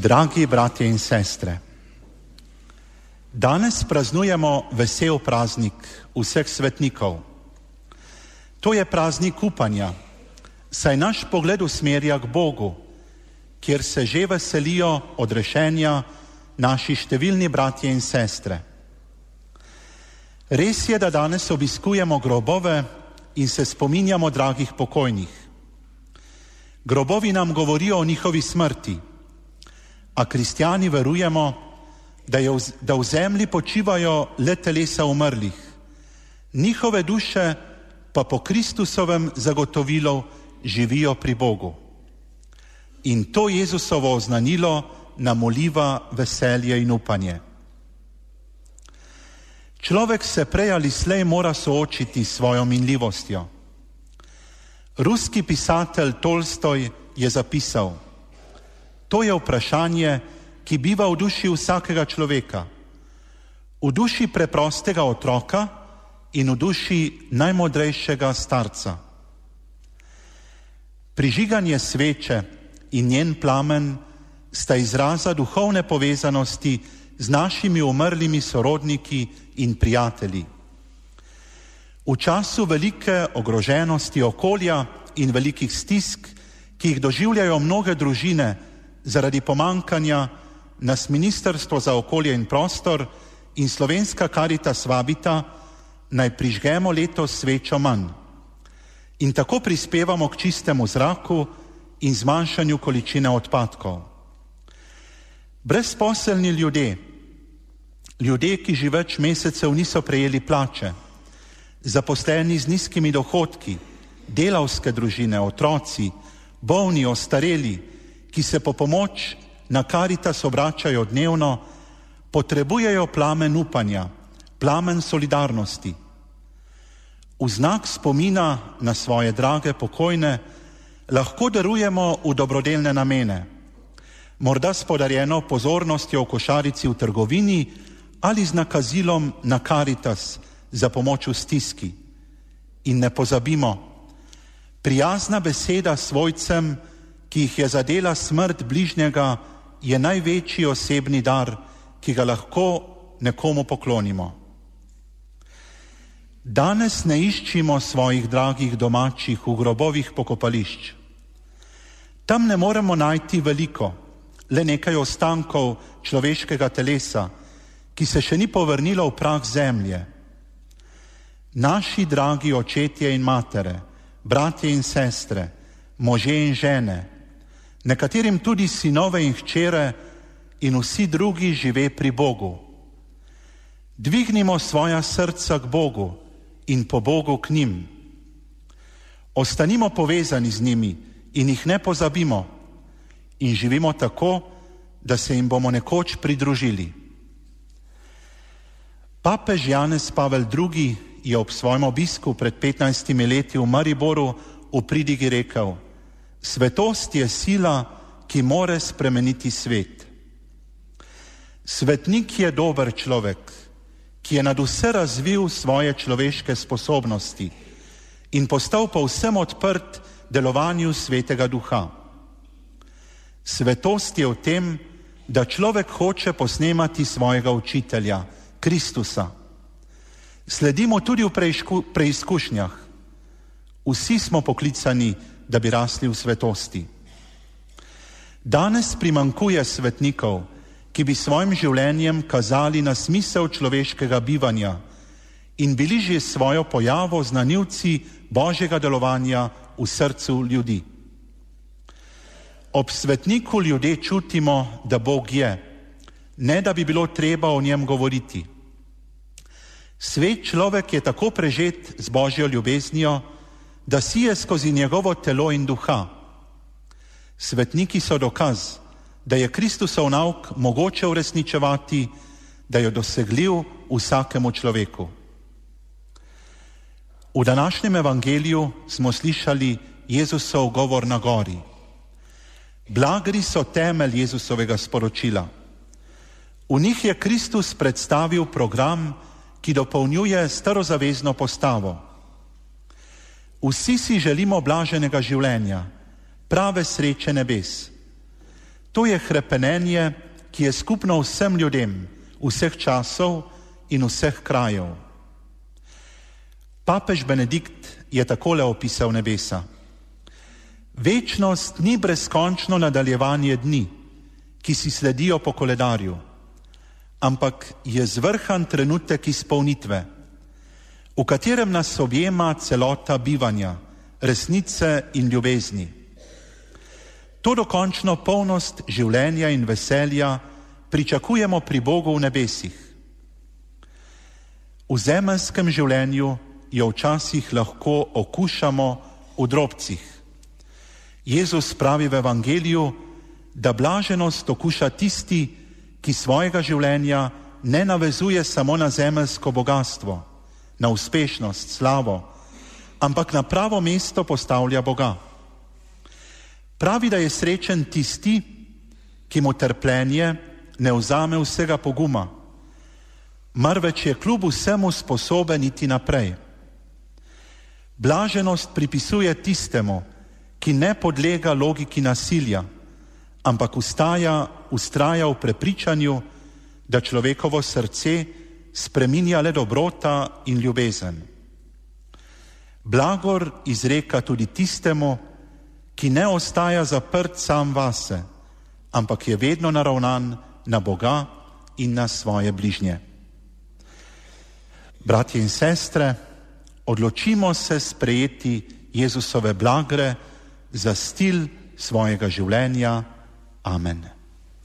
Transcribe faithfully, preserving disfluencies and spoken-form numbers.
Dragi bratje in sestre, danes praznujemo vesel praznik vseh svetnikov. To je praznik upanja, saj naš pogled usmerja k Bogu, kjer se že veselijo odrešenja naši številni bratje in sestre. Res je, da danes obiskujemo grobove in se spominjamo dragih pokojnih. Grobovi nam govorijo o njihovi smrti, a kristjani verujemo, da, je v, da v zemlji počivajo le telesa umrlih, njihove duše pa po Kristusovem zagotovilu živijo pri Bogu. In to Jezusovo oznanilo nam vliva veselje in upanje. Človek se prej ali slej mora soočiti s svojo minljivostjo. Ruski pisatelj Tolstoj je zapisal: to je vprašanje, ki biva v duši vsakega človeka, v duši preprostega otroka in v duši najmodrejšega starca. Prižiganje sveče in njen plamen sta izraza duhovne povezanosti z našimi umrlimi sorodniki in prijatelji. V času velike ogroženosti okolja in velikih stisk, ki jih doživljajo mnoge družine zaradi pomankanja, nas Ministrstvo za okolje in prostor in Slovenska Karitas vabita, naj prižgemo letos svečo manj in tako prispevamo k čistemu zraku in zmanjšanju količine odpadkov. Brezposelni ljudje, ljudje, ki že več mesecev niso prejeli plače, zaposleni z nizkimi dohodki, delavske družine, otroci, bolni, ostareli, ki se po pomoč na Karitas obračajo dnevno, potrebujejo plamen upanja, plamen solidarnosti. V znak spomina na svoje drage pokojne lahko darujemo v dobrodelne namene, morda s podarjeno pozornostjo v košarici v trgovini ali z nakazilom na Karitas za pomoč v stiski. In ne pozabimo, prijazna beseda svojcem, ki jih je zadela smrt bližnjega, je največji osebni dar, ki ga lahko nekomu poklonimo. Danes ne iščimo svojih dragih domačih v grobovih pokopališč. Tam ne moremo najti veliko, le nekaj ostankov človeškega telesa, ki se še ni povrnilo v prah zemlje. Naši dragi očetje in matere, bratje in sestre, možje in žene, nekaterim tudi sinove in hčere in vsi drugi žive pri Bogu. Dvignimo svoja srca k Bogu in po Bogu k njim. Ostanimo povezani z njimi in jih ne pozabimo in živimo tako, da se jim bomo nekoč pridružili. Papež Janez Pavel drugi je ob svojem obisku pred petnajstimi leti v Mariboru v pridigi rekel: svetost je sila, ki more spremeniti svet. Svetnik je dober človek, ki je nad vse razvil svoje človeške sposobnosti in postal povsem odprt delovanju Svetega Duha. Svetost je v tem, da človek hoče posnemati svojega učitelja, Kristusa. Sledimo tudi v preizku, preizkušnjah. Vsi smo poklicani, da bi rasli v svetosti. Danes primankuje svetnikov, ki bi svojim življenjem kazali na smisel človeškega bivanja in bili že s svojo pojavo znanilci Božjega delovanja v srcu ljudi. Ob svetniku ljudje čutimo, da Bog je, ne da bi bilo treba o njem govoriti. Svet človek je tako prežet z Božjo ljubeznijo, da sije skozi njegovo telo in duha. Svetniki so dokaz, da je Kristusov nauk mogoče uresničevati, da je dosegljiv vsakemu človeku. V današnjem evangeliju smo slišali Jezusov govor na gori. Blagri so temelj Jezusovega sporočila. V njih je Kristus predstavil program, ki dopolnjuje starozavezno postavo. Vsi si želimo blaženega življenja, prave sreče nebes. To je hrepenenje, ki je skupno vsem ljudem, vseh časov in vseh krajev. Papež Benedikt je takole opisal nebesa. Večnost ni brezkončno nadaljevanje dni, ki si sledijo po koledarju, ampak je zvrhan trenutek izpolnitve, v katerem nas objema celota bivanja, resnice in ljubezni. To dokončno polnost življenja in veselja pričakujemo pri Bogu v nebesih. V zemeljskem življenju jo včasih lahko okušamo v drobcih. Jezus pravi v Evangeliju, da blaženost okuša tisti, ki svojega življenja ne navezuje samo na zemeljsko bogatstvo, na uspešnost, slavo, ampak na pravo mesto postavlja Boga. Pravi, da je srečen tisti, ki mu trpljenje ne vzame vsega poguma, marveč je kljub vsemu sposoben iti naprej. Blaženost pripisuje tistemu, ki ne podlega logiki nasilja, ampak ustaja, ustraja v prepričanju, da človekovo srce spreminja le dobrota in ljubezen. Blagor izreka tudi tistemu, ki ne ostaja zaprt sam vase, ampak je vedno naravnan na Boga in na svoje bližnje. Bratje in sestre, odločimo se sprejeti Jezusove blagre za stil svojega življenja. Amen.